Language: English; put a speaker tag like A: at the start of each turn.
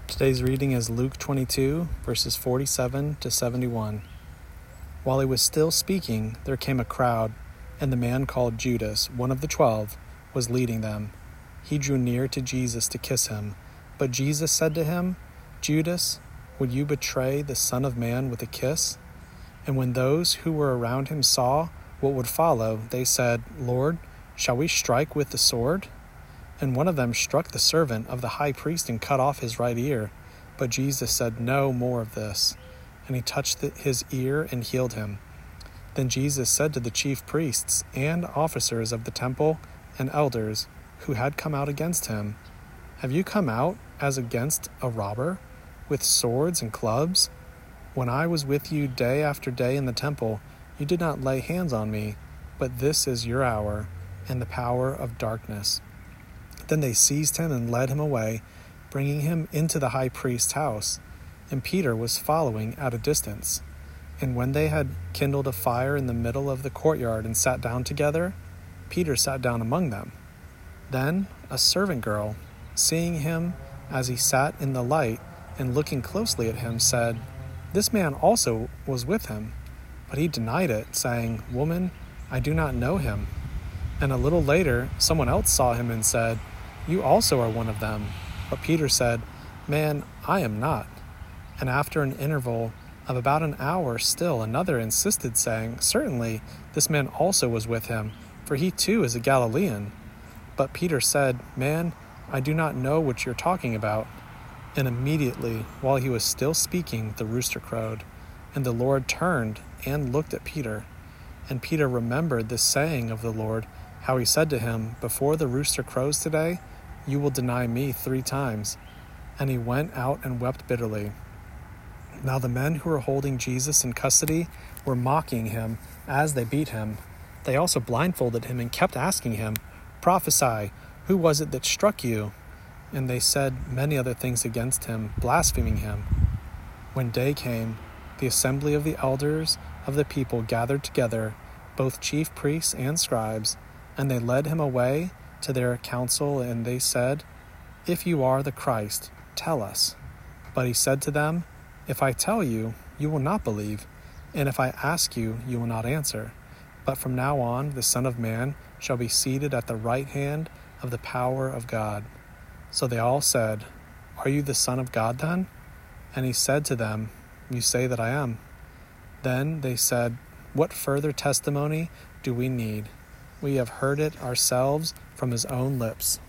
A: Today's reading is Luke 22, verses 47 to 71. While he was still speaking, there came a crowd, and the man called Judas, one of the 12, was leading them. He drew near to Jesus to kiss him, but Jesus said to him, "Judas, would you betray the Son of Man with a kiss?" And when those who were around him saw what would follow, they said, "Lord, shall we strike with the sword?" And one of them struck the servant of the high priest and cut off his right ear. But Jesus said no more of this. And he touched his ear and healed him. Then Jesus said to the chief priests and officers of the temple and elders who had come out against him, "Have you come out as against a robber, with swords and clubs? When I was with you day after day in the temple, you did not lay hands on me, but this is your hour and the power of darkness." Then they seized him and led him away, bringing him into the high priest's house. And Peter was following at a distance. And when they had kindled a fire in the middle of the courtyard and sat down together, Peter sat down among them. Then a servant girl, seeing him as he sat in the light and looking closely at him, said, "This man also was with him." But he denied it, saying, "Woman, I do not know him." And a little later, someone else saw him and said, "You also are one of them." But Peter said, "Man, I am not." And after an interval of about an hour still another insisted, saying, "Certainly this man also was with him, for he too is a Galilean." But Peter said, "Man, I do not know what you're talking about." And immediately, while he was still speaking, the rooster crowed. And the Lord turned and looked at Peter. And Peter remembered the saying of the Lord, how he said to him, "Before the rooster crows today, you will deny me 3 times." And he went out and wept bitterly. Now the men who were holding Jesus in custody were mocking him as they beat him. They also blindfolded him and kept asking him, "Prophesy, who was it that struck you?" And they said many other things against him, blaspheming him. When day came, the assembly of the elders of the people gathered together, both chief priests and scribes, and they led him away to their council, and they said, "If you are the Christ, tell us." But he said to them, "If I tell you, you will not believe, and if I ask you, you will not answer. But from now on, the Son of Man shall be seated at the right hand of the power of God." So they all said, "Are you the Son of God then?" And he said to them, "You say that I am." Then they said, "What further testimony do we need? We have heard it ourselves from his own lips."